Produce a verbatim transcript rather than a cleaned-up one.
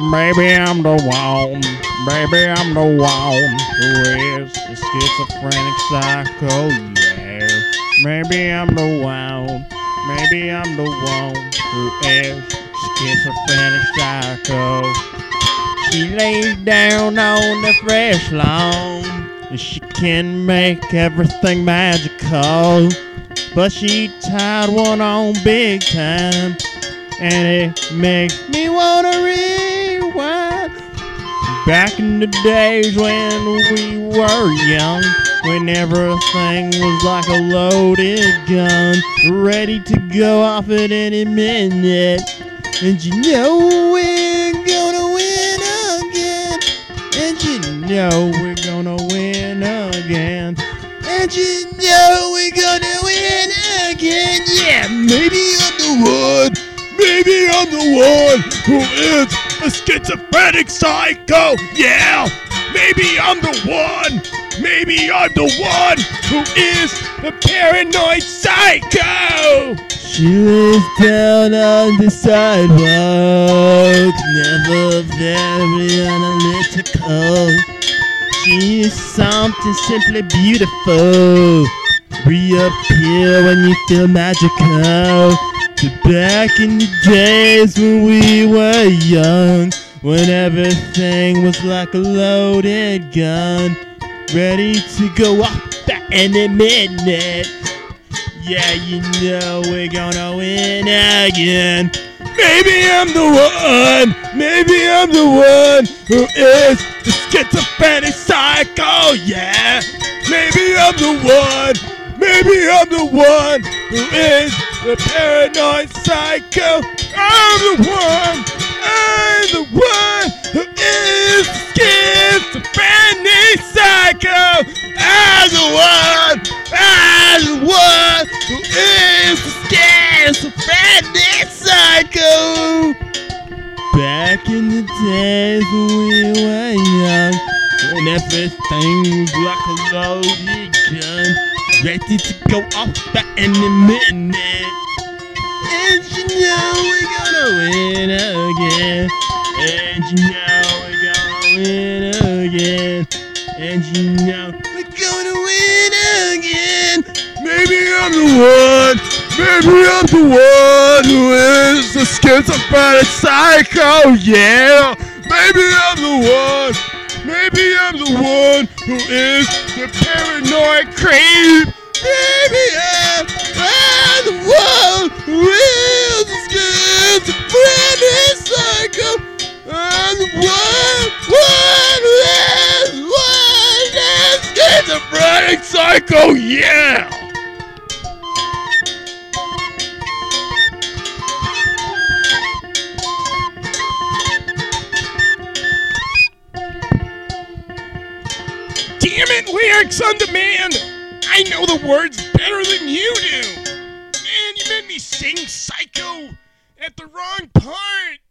Maybe I'm the one, maybe I'm the one who is a schizophrenic psycho, yeah. Maybe I'm the one, maybe I'm the one who is schizophrenic psycho. She lays down on the fresh lawn, and she can make everything magical. But she tied one on big time, and it makes me wanna rewind. Back in the days when we were young, when everything was like a loaded gun, ready to go off at any minute. And you know we're gonna win again. And you know we're gonna win again. And you know we're gonna win again. Yeah, maybe I'm the one. Maybe I'm the one who is a schizophrenic psycho. Yeah, maybe I'm the one. Maybe I'm the one who is the paranoid psycho. She lives down on the sidewalk, never very analytical. She is something simply beautiful. Reappear when you feel magical. Back in the days when we were young, when everything was like a loaded gun, ready to go off at any minute. Yeah, you know we're gonna win again. Maybe I'm the one, maybe I'm the one who is the schizophrenic psycho, yeah. Maybe I'm the one. Maybe I'm the one who is the paranoid psycho. I'm the one, I'm the one who is the schizophrenic psycho. I'm the one, I'm the one who is the schizophrenic psycho. Back in the days when we were young, when everything was like a loaded gun, ready to go off at any minute. And you know we're gonna win again. And you know we're gonna win again. And you know we're gonna win again. Maybe I'm the one. Maybe I'm the one who is the schizophrenic psycho, yeah. Maybe I'm the one. Maybe I'm the one who is the paranoid creep. Maybe I'm, I'm the one who is the schizophrenic psycho. I'm the one, one who is one is schizophrenic psycho, yeah. Damn it, Lyrics on Demand! I know the words better than you do! Man, you made me sing Psycho at the wrong part!